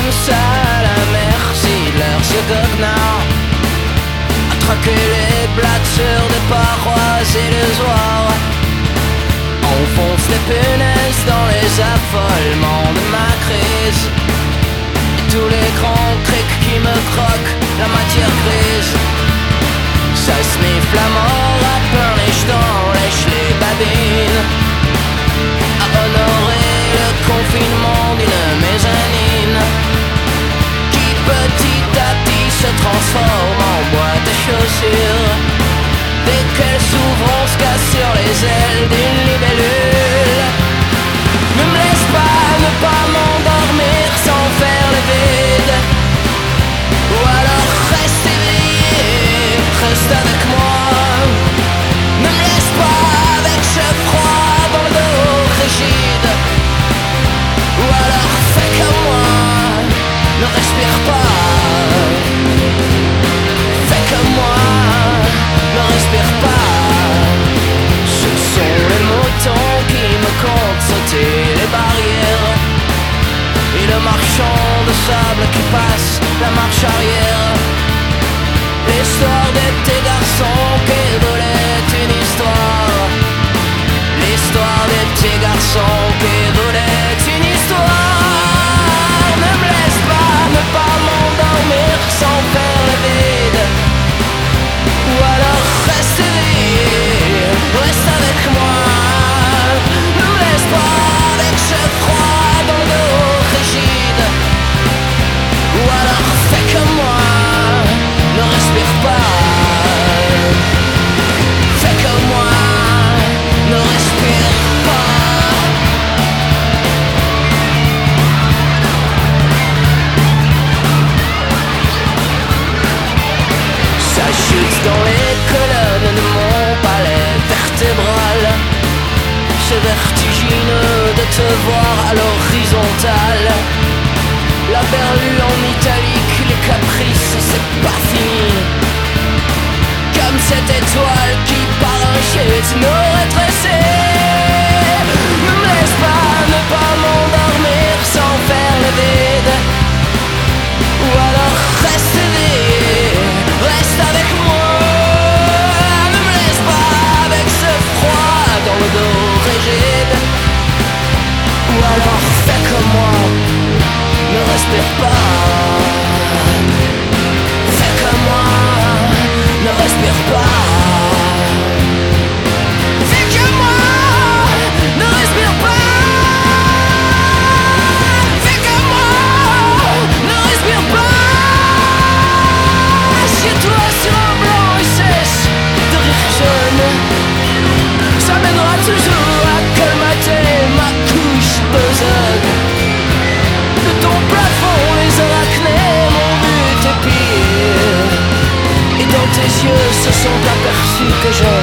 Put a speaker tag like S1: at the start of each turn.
S1: comme ça à la merci de leurs yeux goguenards, à traquer les blagues sur des parois illusoires. On fonce des punaises dans les affolements de ma crise, et tous les grands crics qui me croquent la matière grise. Ça sniffe la mort à plein les jetons, lèche les babines, à honorer le confinement d'une mezzanine qui petit à petit se transforme en boîte à chaussures. Dès qu'elle s'ouvre, on se casse sur les ailes d'une libellule. Ne me laisse pas ne pas m'endormir sans faire le vide, ou alors reste éveillé, reste avec moi. Ne me laisse pas avec ce froid dans le dos rigide, ou alors fais comme moi, ne respire pas. Fais comme moi, ne respire pas. Ce sont les moutons qui me comptent sauter les barrières, et le marchand de sable qui passe la marche arrière. L'histoire des petits garçons qui voulaient une histoire, l'histoire des petits garçons qui voulaient une histoire. Ne me laisse pas ne pas m'endormir sans faire le vide, ou alors reste éveillé, reste avec moi. Ne me laisse pas avec ce froid dans le dos rigide, ou alors fais comme moi, ne respire pas. Fais comme moi, ne respire pas. Ça chute dans les colonnes de mon palais vertébral. C'est vertigineux de te voir à l'horizontale. La berlue en italique, les caprices, c'est pas fini. Comme cette étoile qui par un chute nous rétrécit. Ne me laisse pas ne pas m'endormir sans faire le vide, ou alors reste éveillé, reste avec moi. Ne me laisse pas avec ce froid dans le dos rigide, ou alors fais comme moi, ne respire pas. Fais comme moi, ne respire pas. Fais comme moi, ne respire pas. Fais comme moi, ne respire pas. Assieds-toi sur un blanc et cesse de rire jeune. Ça mènera toujours à colmater ma couche besogne. De ton plafond, les arachnées m'ont vu tes pieds, et dans tes yeux se sont aperçus que je